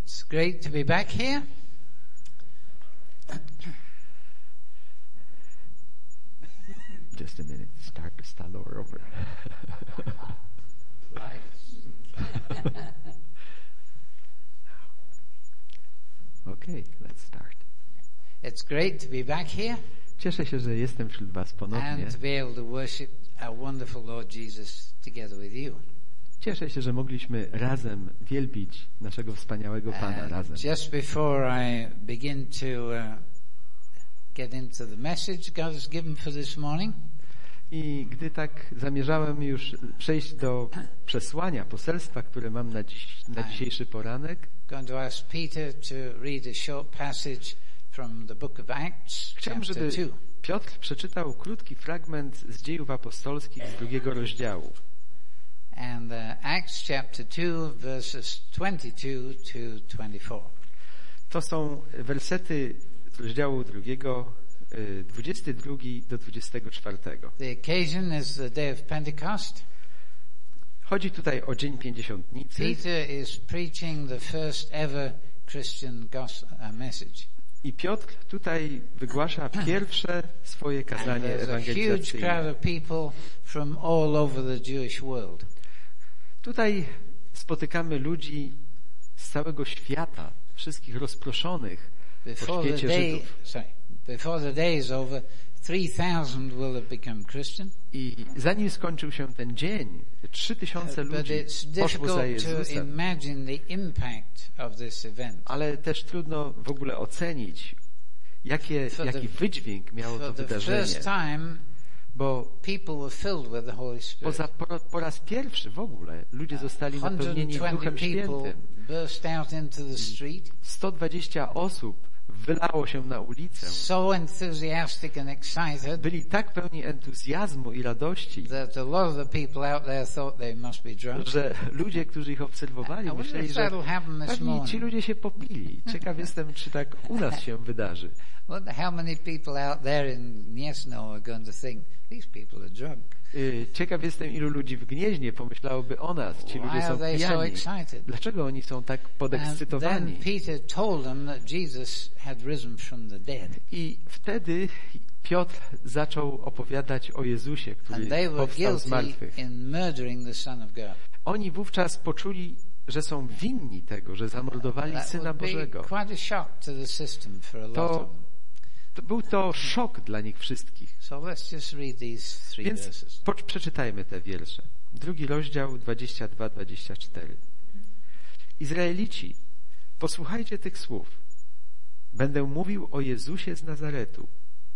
It's great to be back here. Just a minute. Start over. Okay, let's start. It's great to be back here Cieszę się, że jestem wśród was ponownie. and to be able to worship our wonderful Lord Jesus together with you. Cieszę się, że mogliśmy razem wielbić naszego wspaniałego Pana razem. Just before I begin to get into the message God has given for this morning, I gdy tak zamierzałem już przejść do przesłania, poselstwa, które mam na dzisiejszy poranek, going to ask Peter to read a short passage from the book of Acts, chciałem, chapter żeby 2. Piotr przeczytał krótki fragment z Dziejów Apostolskich z 2 rozdziału. And Acts chapter 2, verses 22 to 24. To są wersety z rozdziału 2, 22 do 24. The occasion is the day of Pentecost. Chodzi tutaj o Dzień Pięćdziesiątnicy. Peter is preaching the first ever Christian message. I Piotr tutaj wygłasza pierwsze swoje kazanie There's a huge ewangelizacyjne. crowd of people from all over the Jewish world. Tutaj spotykamy ludzi z całego świata, wszystkich rozproszonych po świecie Żydów. Before the day is over, 3,000 will have become Christian. I zanim skończył się ten dzień, 3000 But ludzi it's poszło za difficult to Jezusem. imagine the impact of this event. Ale też trudno w ogóle ocenić, jaki wydźwięk miało to For the wydarzenie. first time, Bo people were filled with the Holy Spirit. po raz pierwszy w ogóle ludzie zostali napełnieni 120 Duchem people Świętym. burst out into the street. 120 osób wylało się na ulicę. So enthusiastic and excited Byli tak pełni entuzjazmu i radości, that a lot of the people out there thought they must be drunk. że ludzie, którzy ich obserwowali, I wonder myśleli, if że that'll happen this pewnie ci morning. ludzie się popili. Ciekaw jestem, czy tak u nas się wydarzy. Wonder how many people out there in Gniezno are going to think these people are drunk. Ciekaw jestem, ilu ludzi w Gnieźnie pomyślałoby o nas. Ci ludzie Why są are they so pijani. excited? Dlaczego oni są tak And podekscytowani? then Peter told them that Jesus had risen from the dead. I wtedy Piotr zaczął opowiadać o Jezusie, And który they were powstał z guilty martwych. in murdering the Son of God. Oni wówczas poczuli, że są winni tego, że zamordowali That Syna would be Bożego. quite a shock to the system for a lot of them. Był to szok dla nich wszystkich. So let's just read these 3 Więc verses. przeczytajmy te wiersze. 2 rozdział 22-24. Izraelici, posłuchajcie tych słów. Będę mówił o Jezusie z Nazaretu.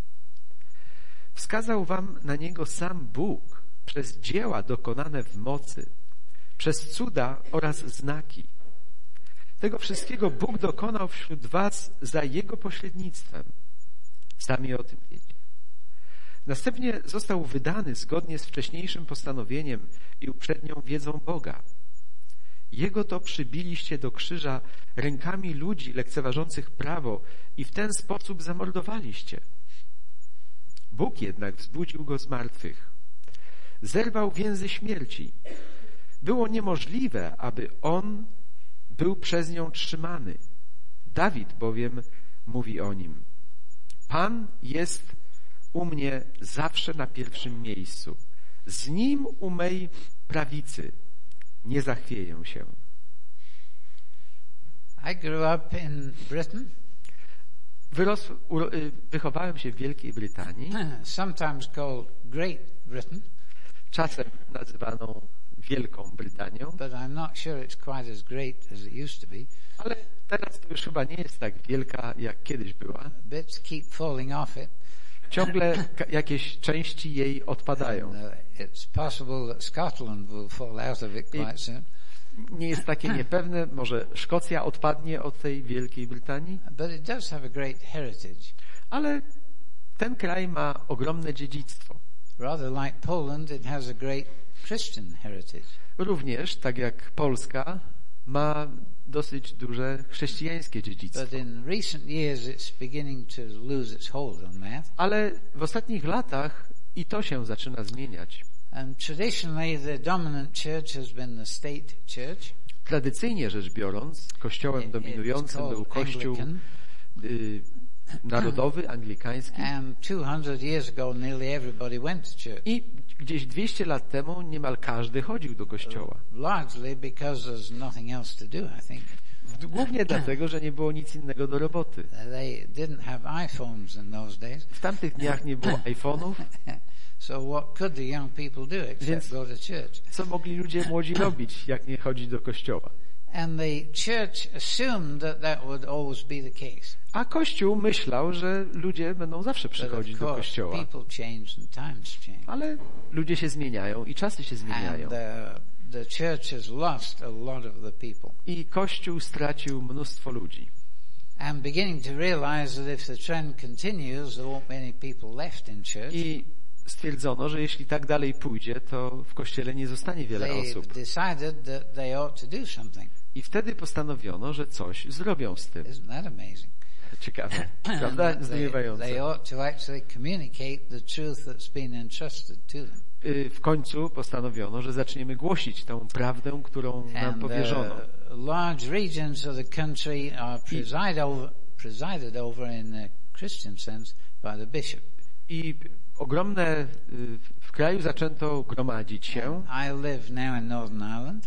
Wskazał wam na Niego sam Bóg przez dzieła dokonane w mocy, przez cuda oraz znaki. Tego wszystkiego Bóg dokonał wśród was za Jego pośrednictwem. Sami o tym wiecie. Następnie został wydany zgodnie z wcześniejszym postanowieniem i uprzednią wiedzą Boga. Jego to przybiliście do krzyża rękami ludzi lekceważących prawo i w ten sposób zamordowaliście. Bóg jednak wzbudził go z martwych. Zerwał więzy śmierci. Było niemożliwe, aby on był przez nią trzymany. Dawid bowiem mówi o nim: Pan jest u mnie zawsze na pierwszym miejscu. Z Nim u mej prawicy nie zachwieję się. I grew up in Britain, Wychowałem się w Wielkiej Brytanii, sometimes called Great Britain, czasem nazywaną Wielką Brytanią, but I'm not sure it's quite as great as it used to be. ale teraz to już chyba nie jest tak wielka, jak kiedyś była. Bits keep falling off it. Ciągle jakieś części jej odpadają. And, it's possible that Scotland will fall out of it quite soon. Nie jest takie niepewne, może Szkocja odpadnie od tej Wielkiej Brytanii, But it does have a great heritage. ale ten kraj ma ogromne dziedzictwo. Rather like Poland, it has a great Christian heritage. Również, tak jak Polska, ma dosyć duże chrześcijańskie dziedzictwo. But in recent years, it's beginning to lose its hold on that. Ale w ostatnich latach i to się zaczyna zmieniać. And traditionally, the dominant church has been the state church. Tradycyjnie rzecz biorąc, kościołem dominującym był kościół narodowy, anglikański. And 200 years ago, nearly everybody went to church. I gdzieś 200 lat temu niemal każdy chodził do kościoła. Largely because there's nothing else to do, I think. Głównie dlatego, że nie było nic innego do roboty. They didn't have iPhones in those days. W tamtych dniach nie było iPhone'ów, So what could the young people do except więc go to church? co mogli ludzie młodzi robić, jak nie chodzić do kościoła? And the church assumed that would always be the case. A Kościół myślał, że ludzie będą zawsze But przychodzić of do course, kościoła. people change and times change. Ale ludzie się zmieniają i czasy się zmieniają. And the church has lost a lot of the people. I Kościół stracił mnóstwo ludzi. I'm beginning to realize that if the trend continues, there won't be any people left in church. I stwierdzono, że jeśli tak dalej pójdzie, to w Kościele nie zostanie wiele They've osób. decided that they ought to do something. I wtedy postanowiono, że coś zrobią z tym. Isn't that amazing? Ciekawe, prawda? They Zdumiewające. ought to actually communicate the truth that's been entrusted to them. W końcu postanowiono, że zaczniemy głosić tę prawdę, którą nam powierzono. Large regions of the country are presided over in a Christian sense by the bishop. I ogromne w kraju zaczęto gromadzić się, I live now in Northern Ireland.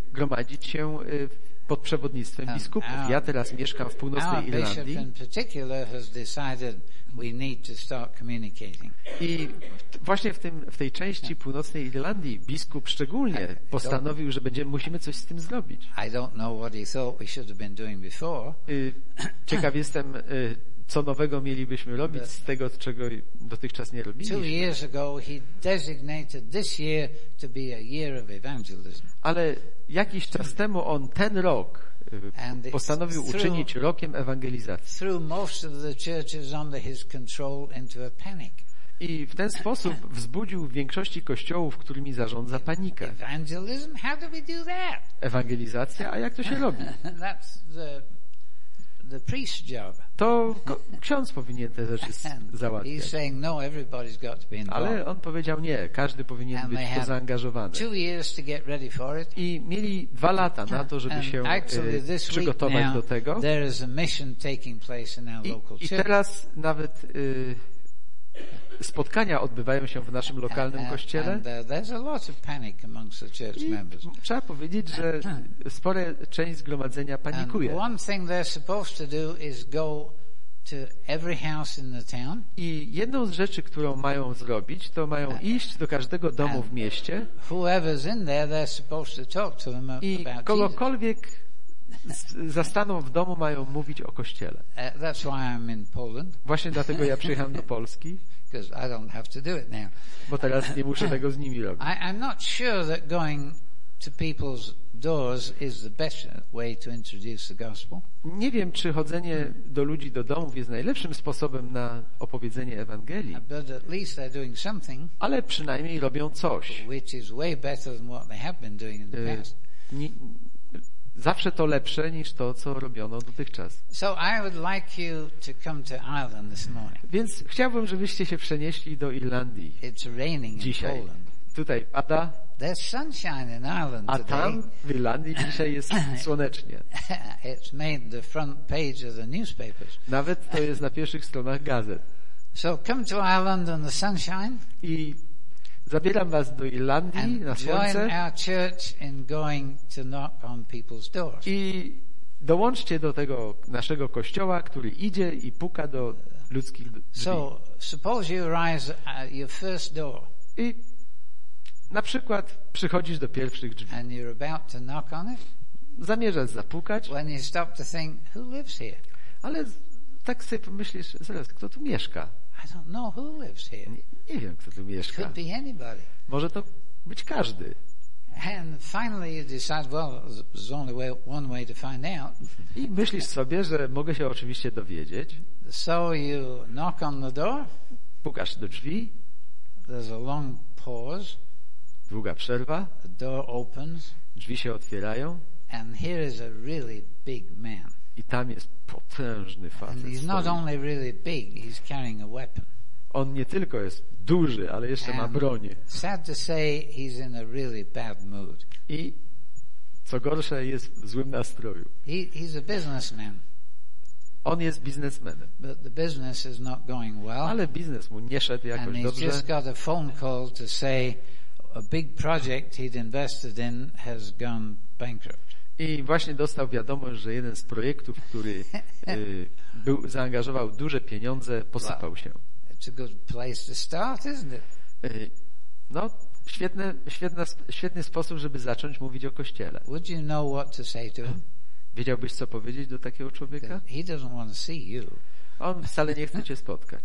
Pod przewodnictwem biskupów. Ja teraz mieszkam w Our północnej bishop Irlandii in particular has decided we need to start communicating. i właśnie w tej części północnej Irlandii biskup szczególnie postanowił, że musimy coś z tym zrobić. I don't know what he thought we should have been doing before. Ciekaw jestem, co nowego mielibyśmy robić z tego, czego dotychczas nie 2 robiliśmy. years ago, he designated this year to be a year of evangelism. Ale jakiś czas temu on ten rok postanowił uczynić rokiem ewangelizacji. Threw most of the churches under his control into a panic. I w ten sposób wzbudził w większości kościołów, którymi zarządza, panikę. Evangelism? How do we do that? Ewangelizacja? A jak to się robi? That's the priest's job. To ksiądz powinien te rzeczy He's załatwiać. saying no, everybody's got to be involved. Ale on powiedział nie, każdy powinien And być they w to had zaangażowany. 2 years to get ready for it. I mieli 2 lata na to, żeby And się actually this week przygotować now, do tego. there is a mission taking place in our local I church. teraz nawet spotkania odbywają się w naszym lokalnym kościele. And there's a lot of panic amongst the church I members. trzeba powiedzieć, że spora część zgromadzenia And panikuje. one thing they're supposed to do is go to every house in the town. I jedną z rzeczy, którą mają zrobić, to mają iść do każdego domu w mieście Whoever's in there, they're supposed to talk to them i about Jesus. kogokolwiek zastaną w domu, mają mówić o Kościele. That's why I'm in Poland, Właśnie dlatego ja przyjechałem do Polski, because I don't have to do it now. bo teraz nie muszę tego z nimi robić. I'm not sure that going to people's doors is the best way to introduce the gospel. Nie wiem, czy chodzenie do ludzi do domów jest najlepszym sposobem na opowiedzenie Ewangelii, But at least they're doing something, ale przynajmniej robią coś. which is way better than what they have been doing in the past. Zawsze to lepsze niż to, co robiono dotychczas. So I would like you to come to Ireland this morning. Więc chciałbym, żebyście się przenieśli do Irlandii It's raining in dzisiaj. Poland. Tutaj pada, There's sunshine in Ireland a today. tam w Irlandii dzisiaj jest słonecznie. It's made the front page of the newspapers. Nawet to jest na pierwszych stronach gazet. So come to Ireland in the sunshine I zabieram was do Irlandii and na join słońce our church in going to knock on people's doors. i dołączcie do tego naszego kościoła, który idzie i puka do ludzkich drzwi. So suppose you arrive at your first door I na przykład przychodzisz do pierwszych drzwi. and you're about to knock on it. Zamierzasz zapukać, When you stop to think, who lives here? ale tak sobie pomyślisz, zaraz, kto tu mieszka? I don't know who lives here. Nie wiem, kto tu mieszka. Could be anybody. Może to być każdy. And finally you decide, well, there's only one way to find out. I myślisz sobie, że mogę się oczywiście dowiedzieć. So you knock on the door. Pukasz do drzwi, There's a long pause. długa przerwa, The door opens. drzwi się otwierają And here is a really big man. i tam jest potężny And facet. he's not stoi. only really big, he's carrying a weapon. On nie tylko jest duży, ale jeszcze ma And bronię. sad to say, he's in a really bad mood. I Co gorsze, jest w złym nastroju. He's a businessman, On jest biznesmenem, but the business is not going well. ale biznes mu nie szedł And jakoś he's dobrze. just got a phone call to say a big project he'd invested in has gone bankrupt. I właśnie dostał wiadomość, że jeden z projektów, który zaangażował duże pieniądze, posypał się. It's a good place to start, isn't it? No, świetny sposób, żeby zacząć mówić o Kościele. Would you know what to say to him? Wiedziałbyś, co powiedzieć do takiego człowieka? He doesn't want to see you. On wcale nie chce cię spotkać.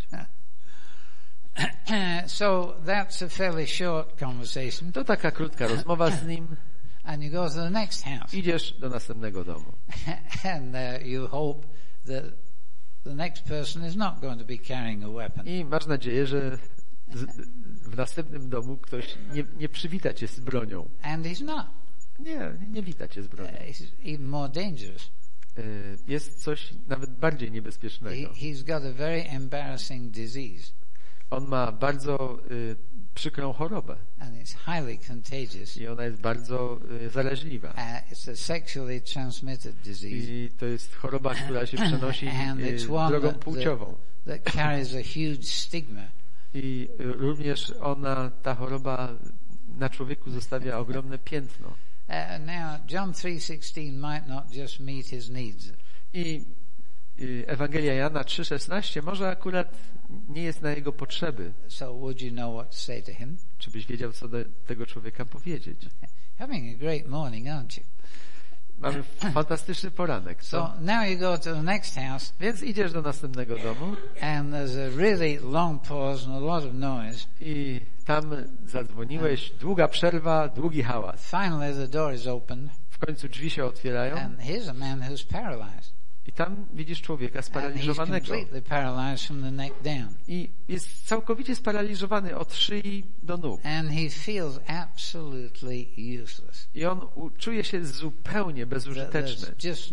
So that's a fairly short conversation. To taka krótka rozmowa z nim. And you go to the next house. Idziesz do następnego domu. And you hope that the next person is not going to be carrying a weapon. I masz nadzieję, że w następnym domu ktoś nie przywita cię z bronią. And he's not. Nie wita cię z bronią. He's even more dangerous. Jest coś nawet bardziej niebezpiecznego. He's got a very embarrassing disease. On ma bardzo przykrą chorobę. And it's highly contagious. I ona jest bardzo zaraźliwa. It's a sexually transmitted disease. I to jest choroba, która się przenosi drogą płciową. That carries a huge stigma. I również ta choroba na człowieku zostawia ogromne piętno. Now, John 3:16 might not just meet his needs. I Ewangelia Jana 3:16 może akurat nie jest na jego potrzeby. So would you know what to say to him? Czy byś wiedział, co do tego człowieka powiedzieć? Having a great morning, aren't you? Mamy fantastyczny poranek, co? So now you go to the next house. Więc idziesz do następnego domu. And there's a really long pause and a lot of noise. I tam zadzwoniłeś, długa przerwa, długi hałas. Finally the door is opened. W końcu drzwi się otwierają. And here's a man who's paralyzed. I tam widzisz człowieka sparaliżowanego. I jest całkowicie sparaliżowany od szyi do nóg. I on czuje się zupełnie bezużyteczny.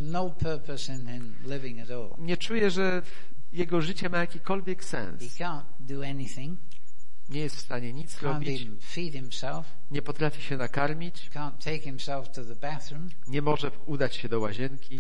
Nie czuje, że jego życie ma jakikolwiek sens. Nie jest w stanie nic robić. Nie potrafi się nakarmić. Nie może udać się do łazienki.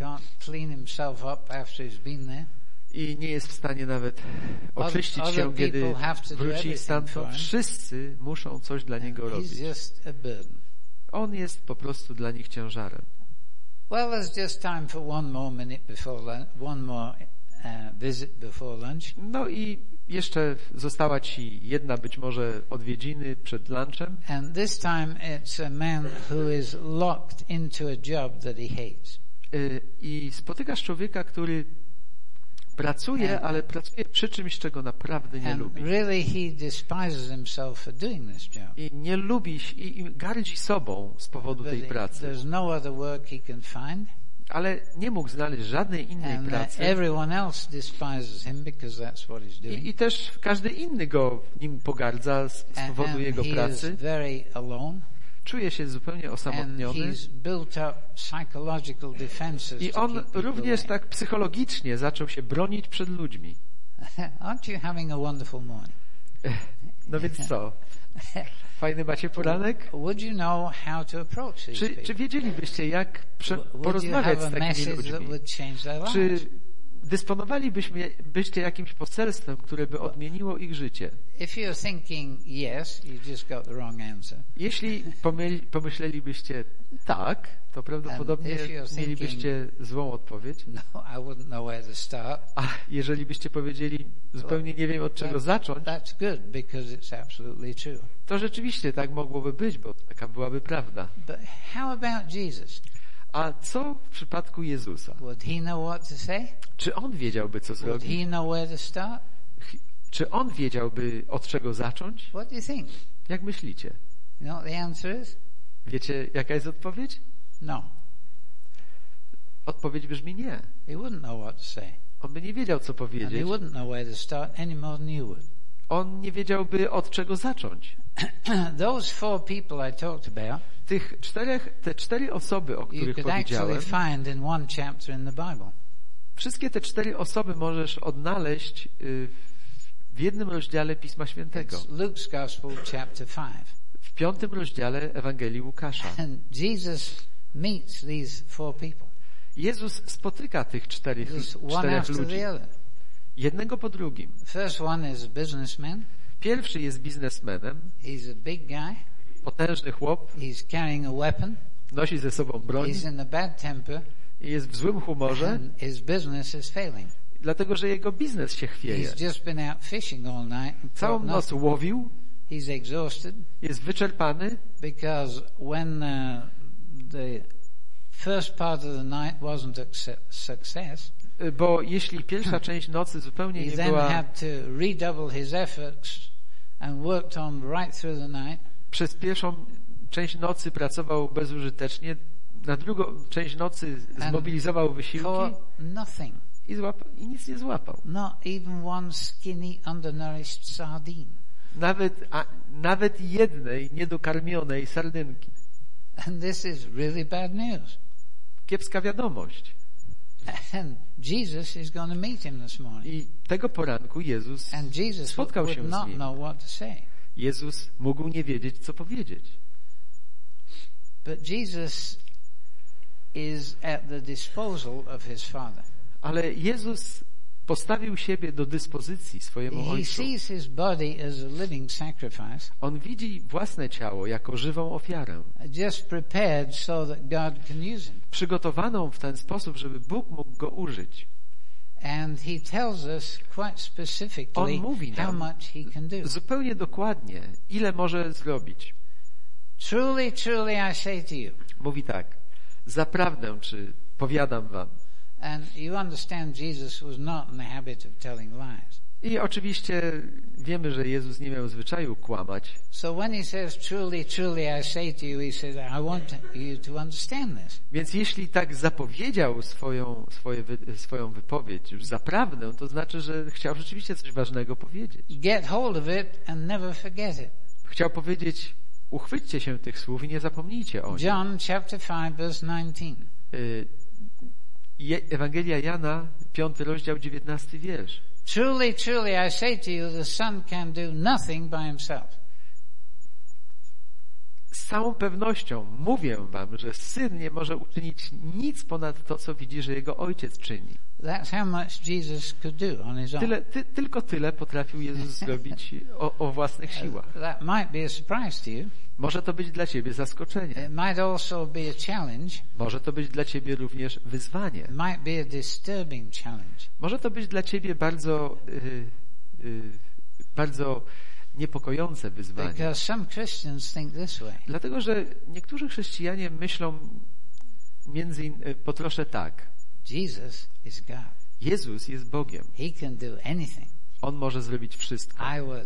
I nie jest w stanie nawet oczyścić się, kiedy wróci stamtąd. Wszyscy muszą coś dla niego robić. On jest po prostu dla nich ciężarem. Well, there's just time for one more visit before lunch. No i jeszcze została ci jedna być może odwiedziny przed lunchem. And this time it's a man who is locked into a job that he hates. I spotykasz człowieka, który pracuje, ale pracuje przy czymś, czego naprawdę nie lubi. Really he despises himself for doing this job. I nie lubi i gardzi sobą z powodu tej pracy. There's no other work he can find. Ale nie mógł znaleźć żadnej innej pracy. I też każdy inny go nim pogardza z powodu jego pracy. Czuje się zupełnie osamotniony. I on również tak psychologicznie zaczął się bronić przed ludźmi. No więc co? Fajny macie poranek? Czy wiedzielibyście, jak porozmawiać z takimi ludźmi? Czy dysponowalibyście jakimś poselstwem, które by odmieniło ich życie? Jeśli pomyślelibyście tak, to prawdopodobnie mielibyście złą odpowiedź. A jeżeli byście powiedzieli, zupełnie nie wiem, od czego zacząć, to rzeczywiście tak mogłoby być, bo taka byłaby prawda. A co w przypadku Jezusa? Czy On wiedziałby, co zrobić? Czy On wiedziałby, od czego zacząć? Jak myślicie? Wiecie, jaka jest odpowiedź? No. Odpowiedź brzmi nie. On by nie wiedział, co powiedzieć. On nie wiedziałby, od czego zacząć. Those four people I talked about, te cztery osoby, o których powiedziałem, wszystkie te 4 osoby możesz odnaleźć w jednym rozdziale Pisma Świętego. Luke's Gospel, chapter 5. W 5. rozdziale Ewangelii Łukasza. And Jesus meets these four people. Jezus spotyka tych czterech One after ludzi. the other. Jednego po drugim. First one is a businessman. Pierwszy jest biznesmenem, He's a big guy. potężny chłop, He's carrying a weapon. nosi ze sobą broń He's in a bad temper. i jest w złym humorze, And his business is failing. dlatego że jego biznes się chwieje. He's just been out fishing all night. And Całą caught noc nothing. łowił, He's exhausted jest wyczerpany, because when the first part of the night wasn't a success, bo jeśli pierwsza część nocy zupełnie he nie then była, had to redouble his efforts and worked on right through the night. przez pierwszą część nocy pracował bezużytecznie, na drugą część nocy zmobilizował wysiłki Caught nothing. i nic nie złapał. Not even one skinny, undernourished sardine. Nawet jednej niedokarmionej sardynki. And this is really bad news. Kiepska wiadomość. And Jesus is going to meet him this morning. I tego poranku Jezus And Jesus spotkał would się z not nim. know what to say. Jezus mógł nie wiedzieć, co powiedzieć. But Jesus is at the disposal of his Father. Ale Jezus postawił siebie do dyspozycji swojemu He Ojcu. sees his body as a living sacrifice, On widzi własne ciało jako żywą ofiarę, just prepared so that God can use him. przygotowaną w ten sposób, żeby Bóg mógł go użyć. And he tells us quite specifically On mówi how nam much he can do. zupełnie dokładnie, ile może zrobić. Truly, truly I say to you. Mówi tak, zaprawdę, czy powiadam wam. And you understand Jesus was not in the habit of telling lies. I oczywiście wiemy, że Jezus nie miał zwyczaju kłamać. So when he says, truly, truly I say to you, he says, I want you to understand this. Więc jeśli tak zapowiedział swoją wypowiedź, już zaprawdę, to znaczy, że chciał rzeczywiście coś ważnego powiedzieć. Get hold of it and never forget it. Chciał powiedzieć, uchwyćcie się tych słów i nie zapomnijcie o nich. John chapter 5 verse 19. Ewangelia Jana, 5 rozdział, 19 wiersz. Truly, truly I say to you, the Son can do nothing by himself. Z całą pewnością mówię wam, że Syn nie może uczynić nic ponad to, co widzi, że Jego Ojciec czyni. That's how much Jesus could do on his own. Tylko tyle potrafił Jezus zrobić o własnych siłach. That might be a surprise to you. Może to być dla ciebie zaskoczenie. It might also be a challenge. Może to być dla ciebie również wyzwanie. It might be a disturbing challenge. Może to być dla ciebie bardzo niepokojące wyzwanie. Because some Christians think this way. Dlatego, że niektórzy chrześcijanie myślą po trosze tak. Jesus is God. Jezus jest Bogiem. He can do anything. On może zrobić wszystko. I would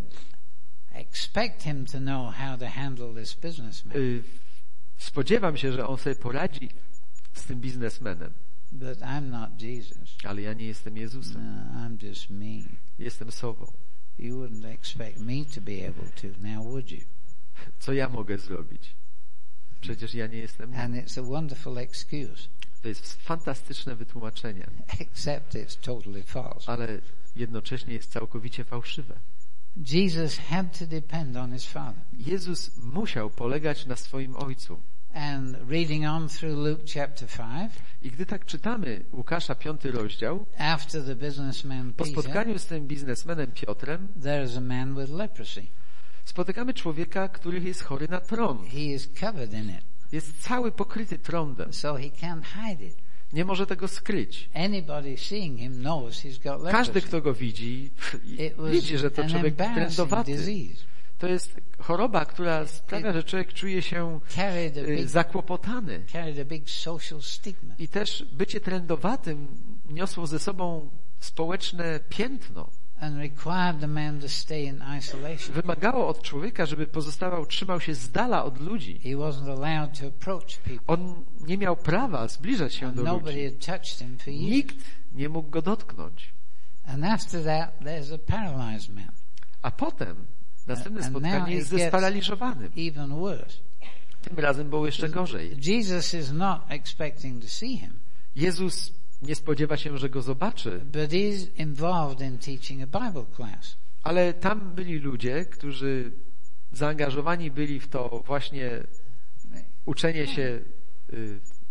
expect him to know how to handle this businessman. Spodziewam się, że on sobie poradzi z tym biznesmenem. But I'm not Jesus. Ale ja nie jestem Jezusem. No, I'm just me. Jestem sobą. You wouldn't expect me to be able to, now would you? Co ja mogę zrobić? Przecież ja nie jestem. And it's a wonderful excuse. To jest fantastyczne wytłumaczenie. Except it's totally false. Ale jednocześnie jest całkowicie fałszywe. Jesus had to depend on his Father. Jezus musiał polegać na swoim Ojcu. And reading on through Luke chapter 5, I gdy tak czytamy Łukasza 5 rozdział, after the businessman po Peter, spotkaniu z tym biznesmenem Piotrem, there's a man with leprosy. spotykamy człowieka, który jest chory na trąd. He is covered in it, Jest cały pokryty trądem. so he can't hide it. Nie może tego skryć. Anybody seeing him knows he's got leprosy. Każdy, kto go widzi, widzi, że to an człowiek embarrassing trędowaty. disease. To jest choroba, która sprawia, że człowiek czuje się zakłopotany. Carried a big social stigma. I też bycie trędowatym niosło ze sobą społeczne piętno. And required the man to stay in isolation. Wymagało od człowieka, żeby trzymał się z dala od ludzi. He wasn't allowed to approach people. On nie miał prawa zbliżać się do Nobody ludzi. had touched him for years. Nikt nie mógł go dotknąć. And after that, there's a paralyzed man. A potem następne And now spotkanie jest it ze gets sparaliżowanym. even worse. Tym razem było jeszcze gorzej. Jesus is not expecting to see him, Jezus nie spodziewa się, że go zobaczy, but he's involved in teaching a Bible class. ale tam byli ludzie, którzy zaangażowani byli w to właśnie uczenie się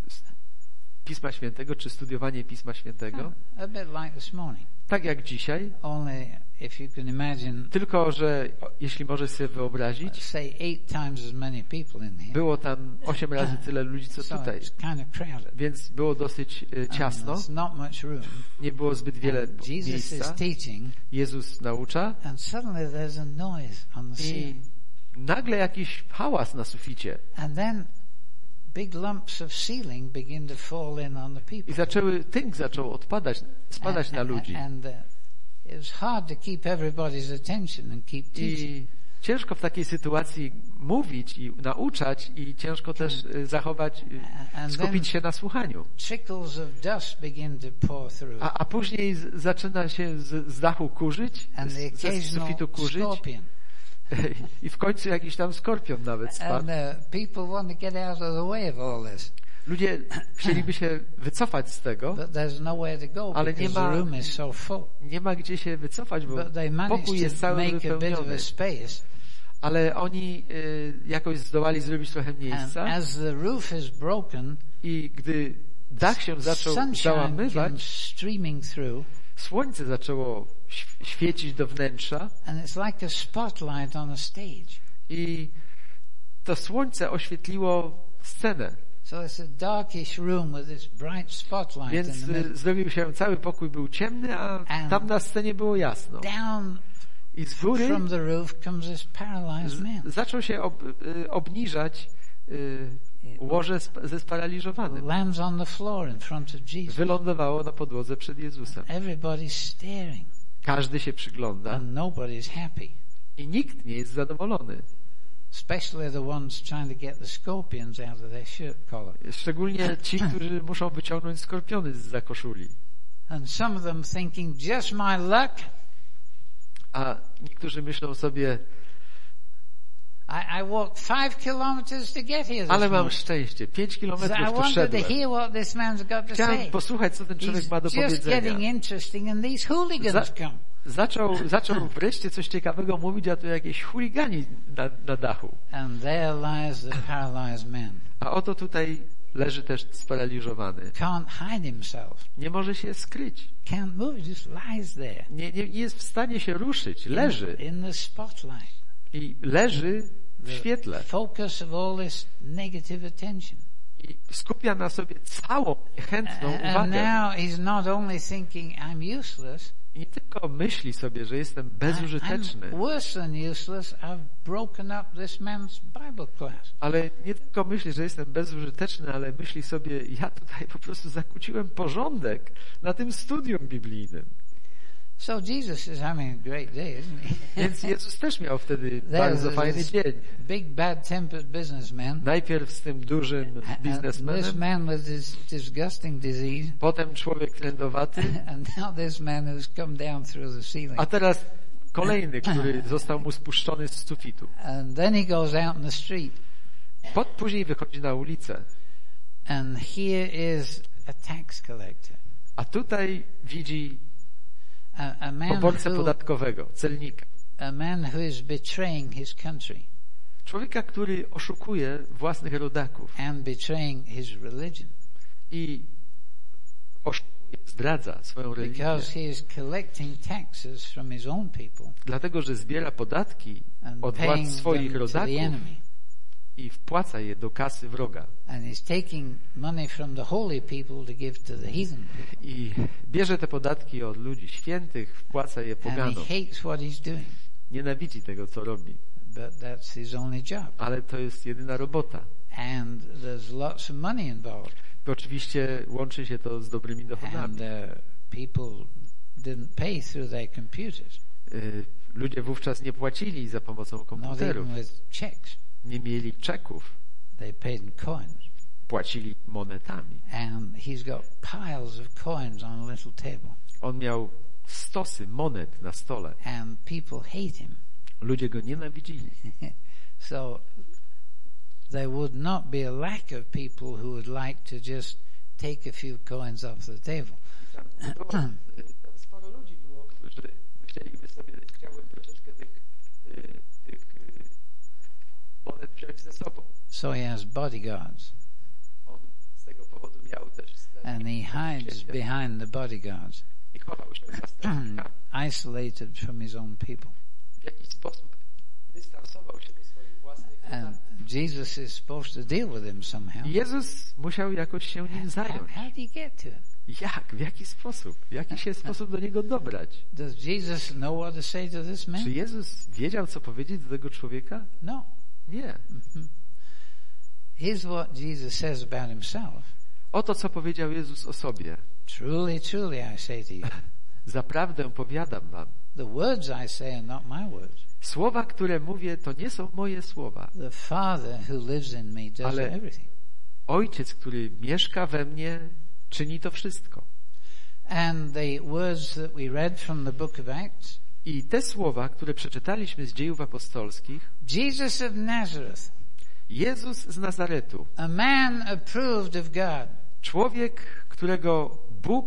Pisma Świętego, czy studiowanie Pisma Świętego. A bit like this morning. Tak jak dzisiaj, Only if you can imagine, tylko że jeśli możesz sobie wyobrazić, say 8 times as many people in here. było tam 8 razy tyle ludzi, co So tutaj. it's kind of crowded. Więc było dosyć ciasno, There's not much room. nie było zbyt wiele And Jesus is miejsca. teaching, Jezus naucza and suddenly there's a noise on the i ceiling. nagle jakiś hałas na suficie. And then big lumps of ceiling begin to fall in on the people. I tynk zaczął spadać na ludzi. And it was hard to keep everybody's attention and keep teaching. I ciężko w takiej sytuacji mówić i nauczać i ciężko też zachować, skupić się na słuchaniu. Trickles of dust begin to pour through. A później zaczyna się z dachu kurzyć, And the ze occasional sufitu kurzyć scorpion. i w końcu jakiś tam skorpion nawet spadł. And people want to get out of the way of all this. Ludzie chcieliby się wycofać z tego, But there's nowhere to go ale because the room is so full. nie ma gdzie się wycofać, bo But they pokój jest managed to cały make a bit of wypełniony. a space. Ale oni jakoś zdołali zrobić trochę And miejsca as the roof is broken, i gdy dach się zaczął sunshine załamywać, came streaming through, słońce zaczęło świecić do wnętrza and it's like a spotlight on a stage. i to słońce oświetliło scenę. So it's a darkish room with this bright spotlight Więc in the middle. zrobił się, cały pokój był ciemny, a tam na scenie było jasno. Down I z góry from the roof comes this paralyzed man. zaczął się obniżać łoże ze sparaliżowanym. Lands on the floor in front of Jesus. Wylądowało na podłodze przed Jezusem. Everybody's staring Każdy się przygląda and nobody's happy. i nikt nie jest zadowolony. Especially the ones trying to get the scorpions out of their shirt collar. Szczególnie ci, którzy muszą wyciągnąć skorpiony zza koszuli. And some of them thinking, just my luck. A niektórzy myślą sobie, I walked 5 kilometers to get here this ale mam morning. szczęście, 5 I kilometrów tu wanted to szedłem. hear what this man's got to Chciałem say. posłuchać, co ten człowiek ma do He's just getting powiedzenia. interesting and these hooligans come. Zaczął wreszcie coś ciekawego mówić, a tu jakieś chuligani na dachu. And there lies the paralyzed man. A oto tutaj leży też sparaliżowany. Can't hide himself. Nie może się skryć. Can't move. Just lies there. Nie jest w stanie się ruszyć. Leży. In the spotlight. I leży w świetle. Focus of all this negative attention. I skupia na sobie całą niechętną And uwagę. now he's not only thinking I'm useless. I nie tylko myśli sobie, że jestem bezużyteczny, I'm worse than useless. I've broken up this man's Bible class. ale nie tylko myśli, że jestem bezużyteczny, ale myśli sobie, ja tutaj po prostu zakłóciłem porządek na tym studium biblijnym. So Jesus is having a great day, isn't he? Więc Jezus też miał wtedy bardzo fajny dzień. Big bad-tempered businessman. Najpierw z tym dużym And this biznesmenem, man with this disgusting disease. potem człowiek trędowaty, And now this man who's come down through the ceiling. a teraz kolejny, który został mu spuszczony z sufitu. And then he goes out in the street. Później wychodzi na ulicę, And here is a tax collector. a tutaj widzi A man poborcę who, podatkowego, celnika. a man who is betraying his country Człowieka, który oszukuje własnych rodaków and betraying his religion. i oszukuje, zdradza swoją religię, Because he is collecting taxes from his own people dlatego że zbiera podatki and od paying władz swoich them to the rodaków enemy. i wpłaca je do kasy wroga. And he's taking money from the holy people to give to the heathen people. I bierze te podatki od ludzi świętych, wpłaca je And poganom. he hates what he's doing. Nienawidzi tego, co robi. But that's his only job. Ale to jest jedyna robota. And there's lots of money involved. I oczywiście łączy się to z dobrymi dochodami. And people didn't pay through their computers. Ludzie wówczas nie płacili za pomocą Not komputerów. even with checks. Nie mieli czeków. They paid in coins. Płacili monetami. And he's got piles of coins on a little table. On miał stosy monet na stole. And people hate him. Ludzie go nienawidzili. So there would not be a lack of people who would like to just take a few coins off the table. Tam sporo ludzi było, którzy chciałbym troszeczkę tych monet wziąć ze sobą. So he has bodyguards. On z tego powodu miał też strażników. And he hides behind the bodyguards, I chował się zastępca. isolated from his own people. W jakiś sposób dystansował się do swoich własnych And Jesus is supposed to deal with him somehow. Jezus musiał jakoś się nim zająć. How did he get to him? Jak? W jaki sposób? W jaki się sposób do niego dobrać? Does Jesus know what to say to this Czy man? Jezus wiedział, co powiedzieć do tego człowieka? No. Nie. Here's what Jesus says about himself. Oto, co powiedział Jezus o sobie. Truly, truly, I say to you, Zaprawdę powiadam wam, the words I say are not my words. słowa, które mówię, to nie są moje słowa. The Father who lives in me does Ale everything. Ojciec, który mieszka we mnie, czyni to wszystko. And the words that we read from the book of Acts, I te słowa, które przeczytaliśmy z Dziejów Apostolskich, Jesus of Nazareth, Jezus z Nazaretu, a man approved of God, człowiek, którego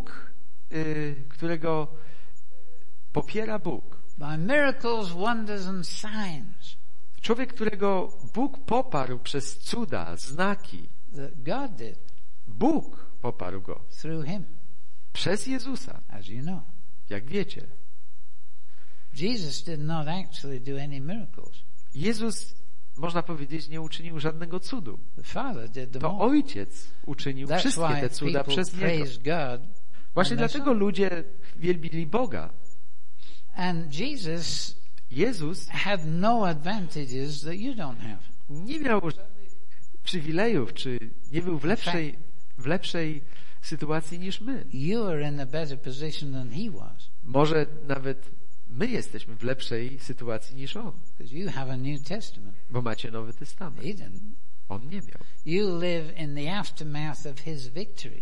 popiera Bóg. by miracles, wonders and signs Człowiek, którego Bóg poparł przez cuda, znaki. that God did Bóg poparł go through him, przez Jezusa, as you know. jak wiecie. Jesus did not actually do any miracles. Jezus, można powiedzieć, nie uczynił żadnego cudu. The Father did them To all. Ojciec uczynił That's wszystkie why te cuda people przez Niego. praise God. Właśnie on their dlatego Son. ludzie wielbili Boga. And Jesus Jezus had no advantages that you don't have. nie miał żadnych przywilejów, czy nie był w lepszej sytuacji niż my. You are in a better position than he was, Może nawet my jesteśmy w lepszej sytuacji niż On, because you have a New Testament. bo macie Nowy Testament. He didn't. On nie miał. You live in the aftermath of his victory.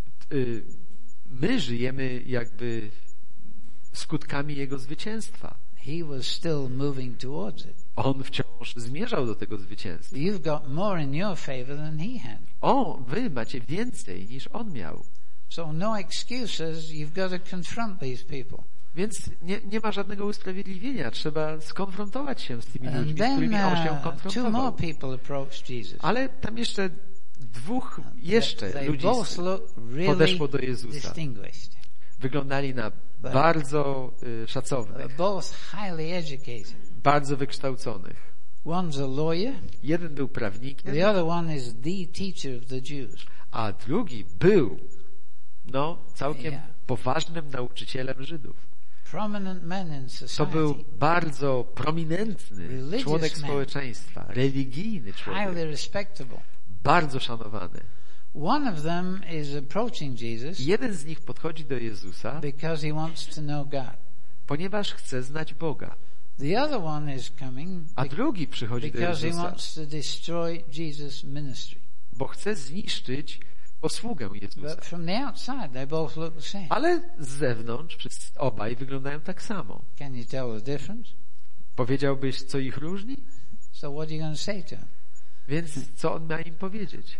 My żyjemy jakby skutkami Jego zwycięstwa. He was still moving towards it. On wciąż zmierzał do tego zwycięstwa. You've got more in your favor than he had. Wy macie więcej niż On miał. So no excuses. You've got to confront these people. Więc nie ma żadnego usprawiedliwienia. Trzeba skonfrontować się z tymi And ludźmi, z then którymi On się two more konfrontował. people approached Jesus. Ale tam jeszcze dwóch They ludzi both look really podeszło do Jezusa. distinguished. Wyglądali na bardzo szacownych, Both highly educated. bardzo wykształconych. One's a lawyer. Jeden był prawnikiem, The other one is the teacher of the Jews. a drugi był całkiem Yeah. poważnym nauczycielem Żydów. Prominent men in To society. był bardzo prominentny Religious członek man. społeczeństwa, religijny Highly człowiek, respectable. bardzo szanowany. One of them is approaching Jesus Jeden z nich podchodzi do Jezusa, because he wants to know God. ponieważ chce znać Boga, The other one is coming a drugi przychodzi do because he Jezusa, wants to destroy Jesus' ministry. bo chce zniszczyć posługę Jezusa. But from the outside, they both look the same. Ale z zewnątrz obaj wyglądają tak samo. Can you tell the difference? Powiedziałbyś, co ich różni? So what are you going to say to him? Więc co on ma im powiedzieć?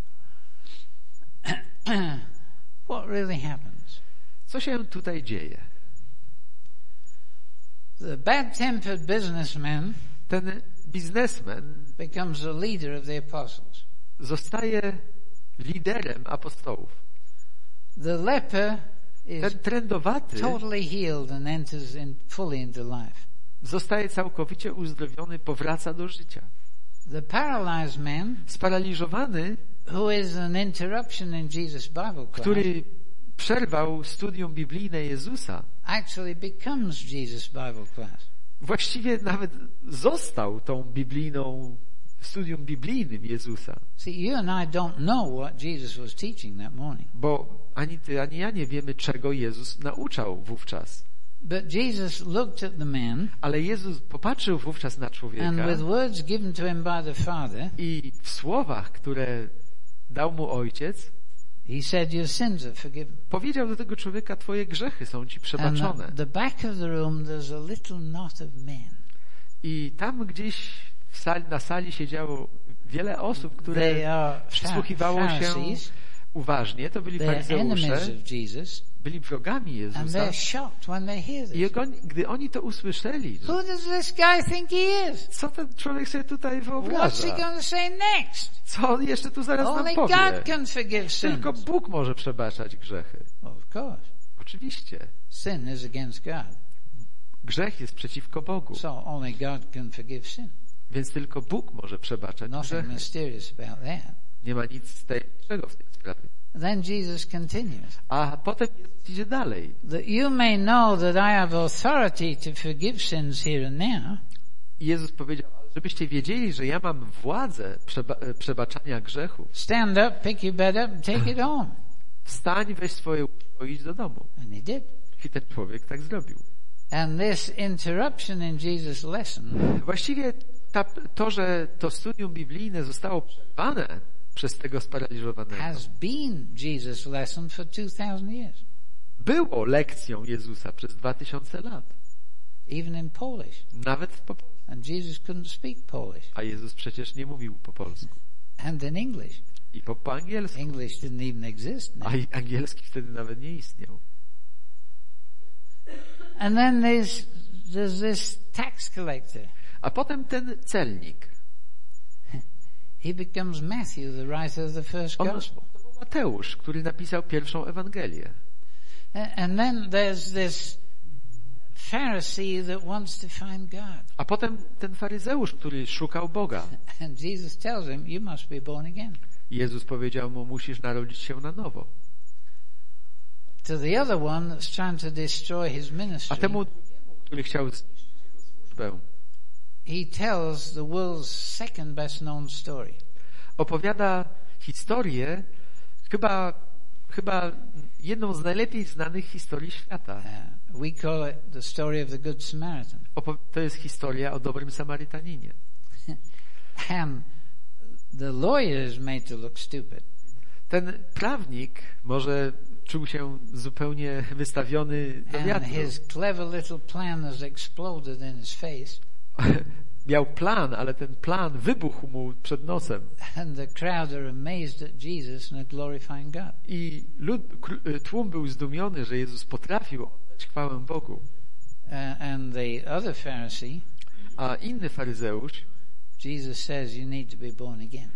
What really happens? Co się tutaj dzieje? The bad-tempered businessman Ten biznesmen becomes the leader of the apostles. zostaje liderem apostołów. The leper is Ten trędowaty totally healed and enters fully into life. zostaje całkowicie uzdrowiony, powraca do życia. The paralyzed man, Sparaliżowany, who is an interruption in Jesus' Bible class, który przerwał studium biblijne Jezusa, actually becomes Jesus' Bible class. właściwie nawet został tą studium biblijnym Jezusa. See, you and I don't know what Jesus was teaching that morning. Bo ani ty, ani ja nie wiemy, czego Jezus nauczał wówczas. But Jesus looked at the man, Ale Jezus popatrzył wówczas na człowieka and with words given to him by the Father, i w słowach, które dał mu Ojciec, he said, "Your sins are forgiven." powiedział do tego człowieka, twoje grzechy są ci And przebaczone. at the back of the room, there's a little knot of men. I tam gdzieś na sali siedziało wiele osób, które They are przysłuchiwało się Pharisees, uważnie, to byli They're faryzeusze, enemies of Jesus, byli wrogami and Jezusa. they're shocked when they hear I this. gdy oni to usłyszeli, Who does this guy think he is? co ten człowiek sobie tutaj What's he wyobraża? going to say next? Co on jeszcze tu zaraz nam Only powie? God can forgive sins. Tylko Bóg może przebaczać grzechy. Of course. Oczywiście. Sin is against God. Grzech jest przeciwko Bogu, So only God can forgive sin. więc tylko Bóg może przebaczać Nothing grzechy. mysterious about that. Nie ma nic tajemniczego w tej sprawie. Then Jesus continues, A potem Jezus idzie dalej. that you may know that I have authority to forgive sins here and now. I Jezus powiedział, żebyście wiedzieli, że ja mam władzę przebaczania grzechu. Stand up, pick your bed up and take it home. Wstań, weź swoje łóżko i idź do domu. And he did. I ten człowiek tak zrobił. And this interruption in Jesus' lesson Właściwie to, że to studium biblijne zostało przerwane przez tego sparaliżowanego, has been Jesus' lesson for 2000 years, było lekcją Jezusa przez 2000 lat. even in Polish. Nawet po polsku. And Jesus couldn't speak Polish. A Jezus przecież nie mówił po polsku. And in English. I po angielsku. English didn't even exist now. A i angielski wtedy nawet nie istniał. And then there's this tax collector. A potem ten celnik. He becomes Matthew, the writer of the first gospel. To był Mateusz, który napisał pierwszą Ewangelię. And then there's this Pharisee that wants to find God. A potem ten faryzeusz, który szukał Boga. And Jesus tells him, you must be born again. Jezus powiedział mu, musisz narodzić się na nowo. To the other one that's trying to destroy his A ministry, temu drugiemu, który chciał zniszczyć jego służbę, he tells the world's second best known story. opowiada historię, chyba jedną z najlepiej znanych historii świata. We call it the story of the Good Samaritan. To jest historia o dobrym Samarytaninie. And the lawyer is made to look stupid. Ten prawnik może czuł się zupełnie wystawiony do And wiatru. his clever little plan has exploded in his face. Miał plan, ale ten plan wybuchł mu przed nosem. And the crowd are amazed at Jesus and are glorifying God. I tłum był zdumiony, że Jezus potrafił oddać chwałę Bogu. And the other Pharisee, A inny faryzeusz, Jesus says, you need to be born again.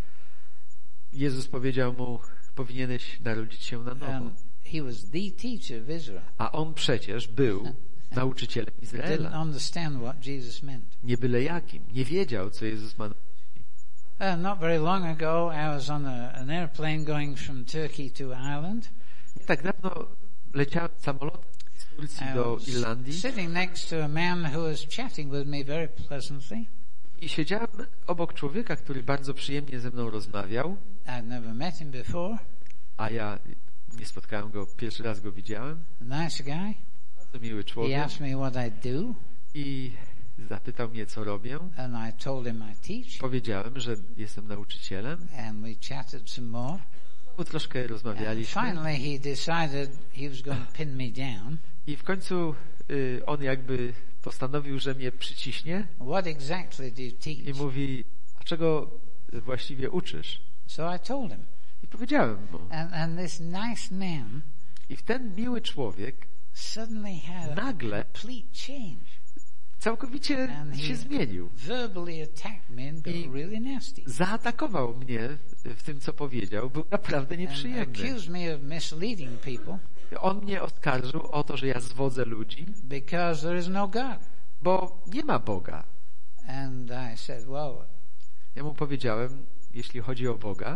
Jezus powiedział mu, powinieneś narodzić się na nowo. And he was the teacher of Israel. A on przecież był nauczycielem Didn't Izraela. understand what Jesus meant. Nie byle jakim. Nie wiedział, co Jezus ma na myśli. Not very long ago, I was on an airplane going from Turkey to Ireland. Nie tak dawno leciałem samolotem z Turcji I do was Irlandii sitting next to a man who was chatting with me very pleasantly. i siedziałem obok człowieka, który bardzo przyjemnie ze mną rozmawiał, I'd never met him before. a ja nie spotkałem go, pierwszy raz go widziałem. A nice guy. Bardzo miły He człowiek asked me what I do, i zapytał mnie, co robię. and I told him I teach. Powiedziałem, że jestem nauczycielem. And we chatted some more. Troszkę And rozmawialiśmy finally, he decided he was going to pin me down. i w końcu on jakby postanowił, że mnie przyciśnie What exactly do you i teach? mówi, a czego właściwie uczysz? So I told him. I powiedziałem mu. And this nice man I ten miły człowiek suddenly had a nagle complete change. całkowicie And się he zmienił. verbally attacked me and got I really nasty. Zaatakował mnie w tym, co powiedział. Był naprawdę And nieprzyjemny. accused me of misleading people On mnie oskarżył o to, że ja zwodzę ludzi, because there is no God. bo nie ma Boga. And I said, well, Ja mu powiedziałem, jeśli chodzi o Boga,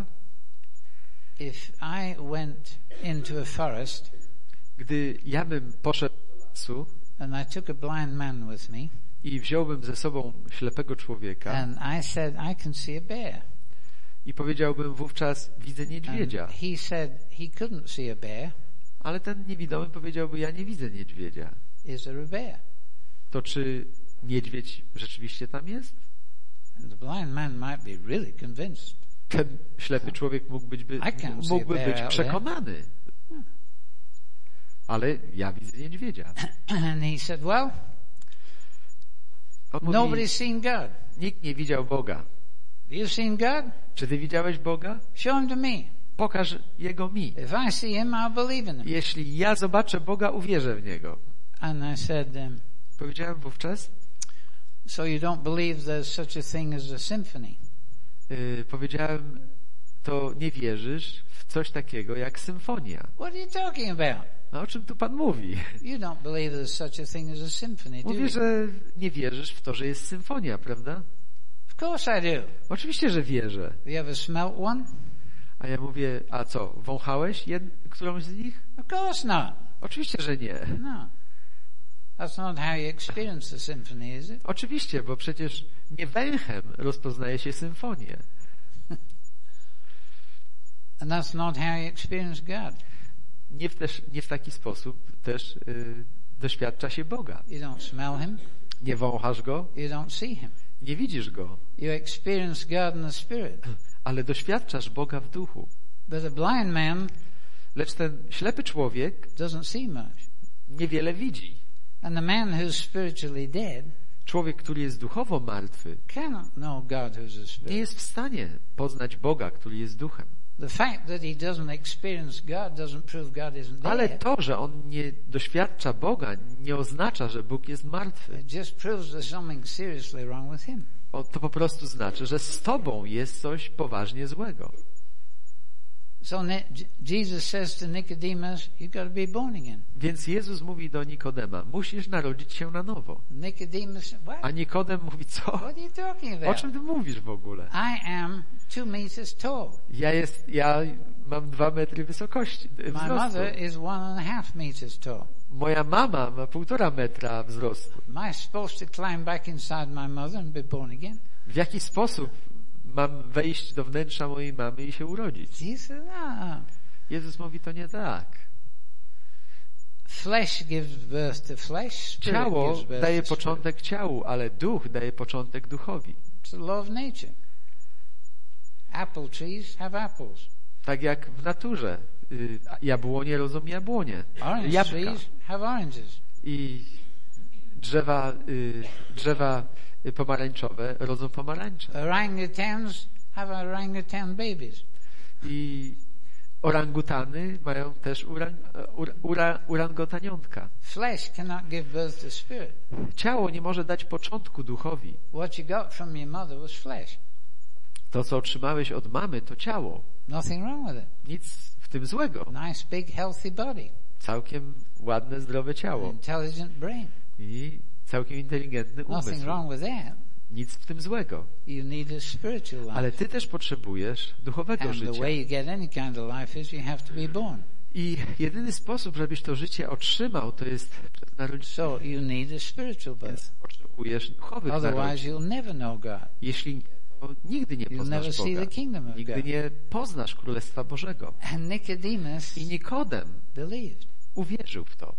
if I went into a forest gdy ja bym poszedł do lasu and I took a blind man with me i wziąłbym ze sobą ślepego człowieka and I said, I can see a bear. i powiedziałbym wówczas, widzę And niedźwiedzia. he said he couldn't see a bear. Ale ten niewidomy powiedziałby, ja nie widzę niedźwiedzia. Is there a bear? To czy niedźwiedź rzeczywiście tam jest? And the blind man might be really convinced. Ten ślepy człowiek mógłby być przekonany. Ale ja widzę niedźwiedzia. And he said, well, On mówi, nobody's seen God. nikt nie widział Boga. Have you seen God? Czy ty widziałeś Boga? Show him to me. pokaż Jego mi. If I see him, I'll believe in him. Jeśli ja zobaczę Boga, uwierzę w Niego. And I said, Powiedziałem wówczas, so you don't believe there's such a thing as a symphony? Powiedziałem, to nie wierzysz w coś takiego jak symfonia. What are you talking about? A o czym tu Pan mówi? You don't believe there's such a thing as a symphony, do Mówię, you? że nie wierzysz w to, że jest symfonia, prawda? Of course I do. Oczywiście, że wierzę. Have you ever smelt one? A ja mówię, a co, wąchałeś którąś z nich? Of course not. Oczywiście, że nie. No. That's not how you experience the symphony, is it? Oczywiście, bo przecież nie węchem rozpoznaje się symfonię. And that's not how you experience God. Nie w taki sposób też doświadcza się Boga. You don't smell him. Nie wąchasz Go, You don't see him. nie widzisz Go, You experience God in the Spirit. ale doświadczasz Boga w duchu. But a blind man Lecz ten ślepy człowiek doesn't see much. niewiele widzi. And the man who's spiritually dead Człowiek, który jest duchowo martwy, cannot know God who's a nie spirit. jest w stanie poznać Boga, który jest duchem. The fact that he doesn't experience God doesn't prove God isn't Ale there. to, że on nie doświadcza Boga, nie oznacza, że Bóg jest martwy. It just proves there's something seriously wrong with him. To po prostu znaczy, że z tobą jest coś poważnie złego. So Jesus says to Nicodemus, you've got to be born again. Więc Jezus mówi do Nikodema, musisz narodzić się na nowo. Nicodemus, what? A Nikodem mówi, co? What are you talking O about? czym ty mówisz w ogóle? I am 2 meters tall. Ja mam 2 metry wysokości, My wzrostu. mother is 1.5 meters tall. Moja mama ma 1,5 metra wzrostu. Am I supposed to climb back inside my mother and be born again? W jaki sposób mam wejść do wnętrza mojej mamy i się urodzić? Jesus said, no. Jezus mówi, to nie tak. Flesh gives birth to flesh. Spirit Ciało gives birth daje to spirit. początek ciału, ale duch daje początek duchowi. It's the law of nature. Apple trees have apples. Tak jak w naturze. Jabłonie rodzą jabłonie. Orange Jabłka. trees have oranges. I drzewa pomarańczowe rodzą pomarańcze. Orangutans have orangutan babies. I orangutany mają też urangotaniątka. Flesh cannot give birth to spirit. Ciało nie może dać początku duchowi. What you got from your mother was flesh. To, co otrzymałeś od mamy, to ciało. Nothing wrong with it. Nic w tym złego. Nice, big, healthy body. Całkiem ładne, zdrowe ciało. Intelligent brain. I całkiem inteligentny Nothing umysł. wrong with that. Nic w tym złego. You need a spiritual life. Ale ty też potrzebujesz duchowego And the życia. way you get any kind of life is you have to be born. I jedyny sposób, żebyś to życie otrzymał, to jest przez narodziny. So you need a spiritual birth. Potrzebujesz duchowych Otherwise narodzin. you'll never know God. Jeśli nie, to nigdy nie You'll never poznasz see Boga. the kingdom of Nigdy God. nie poznasz Królestwa Bożego. And Nicodemus I Nikodem believed. uwierzył w to.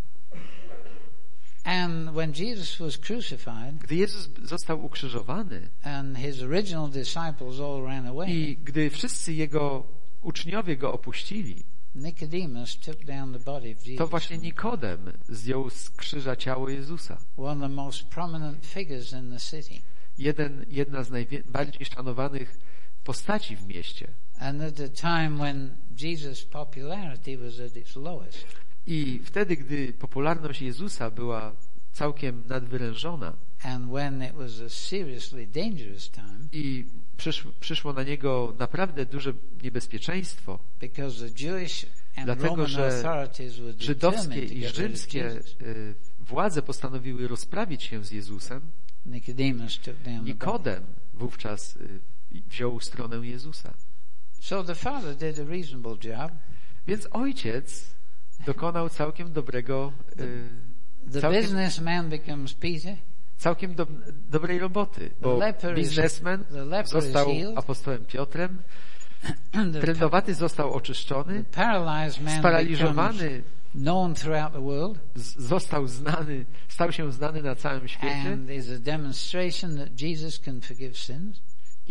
And when Jesus was crucified Gdy Jezus został ukrzyżowany and his original disciples all ran away, i gdy wszyscy Jego uczniowie Go opuścili, Nicodemus took down the body of to Jesus. właśnie Nikodem zdjął z krzyża ciało Jezusa. One of the most prominent figures in the city. Jedna z najbardziej szanowanych postaci w mieście. And at the time when Jesus' popularity was at its lowest, I wtedy, gdy popularność Jezusa była całkiem nadwyrężona and when it was a seriously dangerous time, i przyszło na niego naprawdę duże niebezpieczeństwo, because the Jewish and dlatego, Roman że authorities were żydowskie determined to i get rid of rzymskie Jesus, władze postanowiły rozprawić się z Jezusem, Nicodemus took down the body. Nikodem wówczas wziął stronę Jezusa. So the father did a reasonable job. Więc ojciec dokonał całkiem dobrego, The businessman becomes Peter. całkiem dobrej roboty, bo biznesmen został apostołem Piotrem, trędowaty został oczyszczony, The paralyzed man sparaliżowany becomes known throughout the world, stał się znany na całym świecie and is a demonstration that Jesus can forgive sins. i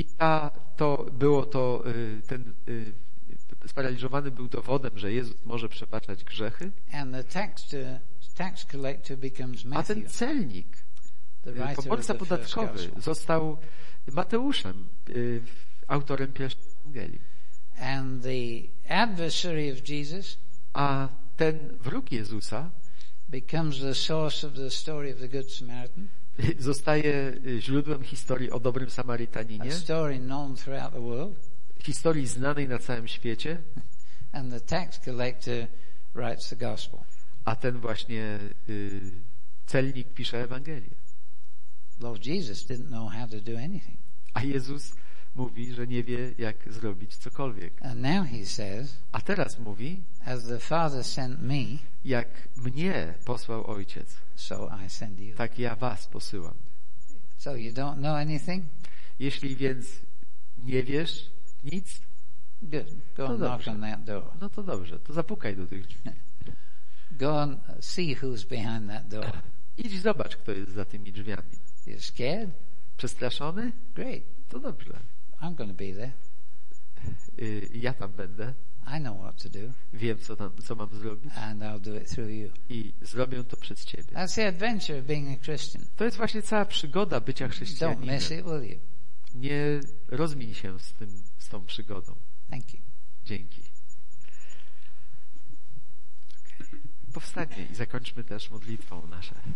ten sparaliżowany był dowodem, że Jezus może przebaczać grzechy, And the tax collector becomes a ten Matthew, celnik, the writer of poborca the first podatkowy, gospel. został Mateuszem, autorem pierwszej Ewangelii. And the adversary of Jesus A ten wróg Jezusa becomes the source of the story of the Good Samaritan, zostaje źródłem historii o dobrym a Samarytaninie, story known throughout the world. historii znanej na całym świecie, And the tax collector writes the gospel. a ten właśnie celnik pisze Ewangelię. Lord Jesus didn't know how to do anything. A Jezus mówi, że nie wie, jak zrobić cokolwiek. And now he says, A teraz mówi, as the Father sent me, jak mnie posłał Ojciec, so I send you. tak ja was posyłam. So you don't know anything? Jeśli więc nie wiesz nic, Good. Go No and knock dobrze. on that door. no to dobrze, to zapukaj do tych drzwi. Go and see who's behind that door. Idź zobacz, kto jest za tymi drzwiami. You're scared? Przestraszony? Great. To dobrze. I'm going to be there. Ja tam będę, I know what to do, wiem, co mam zrobić and I'll do it through you. i zrobię to przez ciebie. That's the adventure of being a Christian. To jest właśnie cała przygoda bycia Don't chrześcijaninem. miss it, will you? Nie rozmiń się z tą przygodą. Thank you. Dzięki. Powstańmy i zakończmy też modlitwą nasze